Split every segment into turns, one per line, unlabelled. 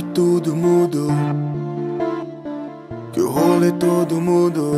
tudo mudou, que o rolê todo mudou.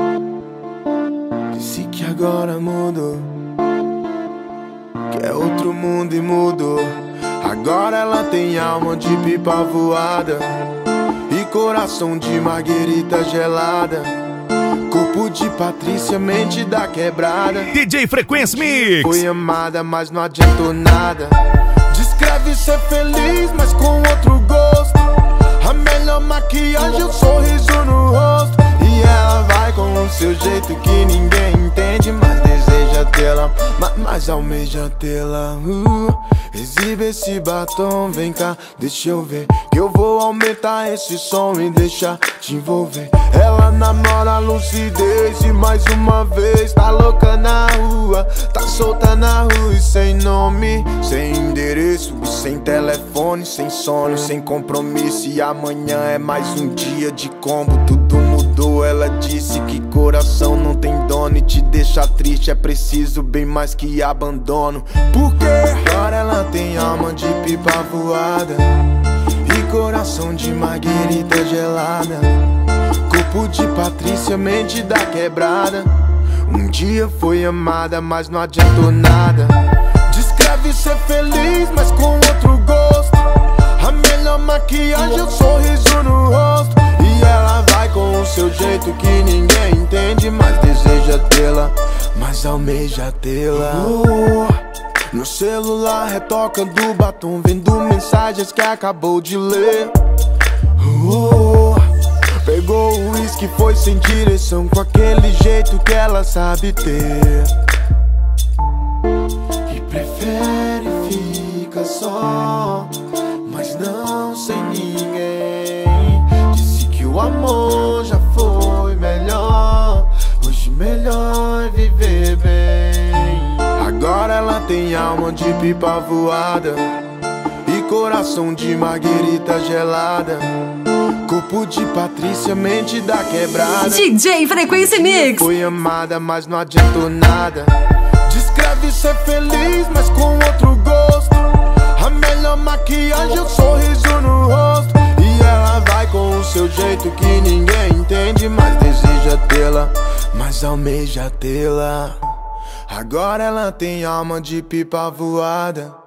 Disse que agora mudou, que é outro mundo e mudou. Agora ela tem alma de pipa voada e coração de marguerita gelada, corpo de Patrícia, mente da quebrada.
DJ Frequência Mix.
Foi amada, mas não adiantou nada. Descreve ser feliz, mas com outro gosto. A melhor maquiagem é o sorriso no rosto. E ela vai com o seu jeito que ninguém entende, mas deseja tê-la, mas almeja tê-la. Exibe esse batom, vem cá, deixa eu ver, que eu vou aumentar esse som e deixar te envolver. Ela namora a lucidez e mais uma vez tá louca na rua, tá solta na rua e sem nome, sem endereço e sem telefone, sem sono, sem compromisso. E amanhã é mais um dia de combo, tudo mudou. Ela disse que coração não tem dono e te deixa triste é preciso bem mais que abandono. Porque agora ela tem alma de pipa voada e coração de marguerita gelada, corpo de Patrícia, mente da quebrada. Um dia foi amada, mas não adiantou nada. Descreve ser feliz, mas com outro gosto. A melhor maquiagem é o sorriso no rosto. E ela vai com o seu jeito que ninguém entende, mas deseja tê-la, mas almeja tê-la. No celular retocando batom, vendo mensagens que acabou de ler. Pegou o uísque, foi sem direção, com aquele jeito que ela sabe ter. E prefere ficar só, mas não sem ninguém. Disse que o amor já foi melhor, hoje melhor é viver bem. Agora ela tem alma de pipa voada e coração de marguerita gelada, corpo de Patrícia, mente da quebrada.
DJ Frequência Mix.
Foi amada, mas não adiantou nada. Descreve ser feliz, mas com outro gosto. A melhor maquiagem é o sorriso no rosto. E ela vai com o seu jeito que ninguém entende, mas deseja tê-la, mas almeja tê-la. Agora ela tem alma de pipa voada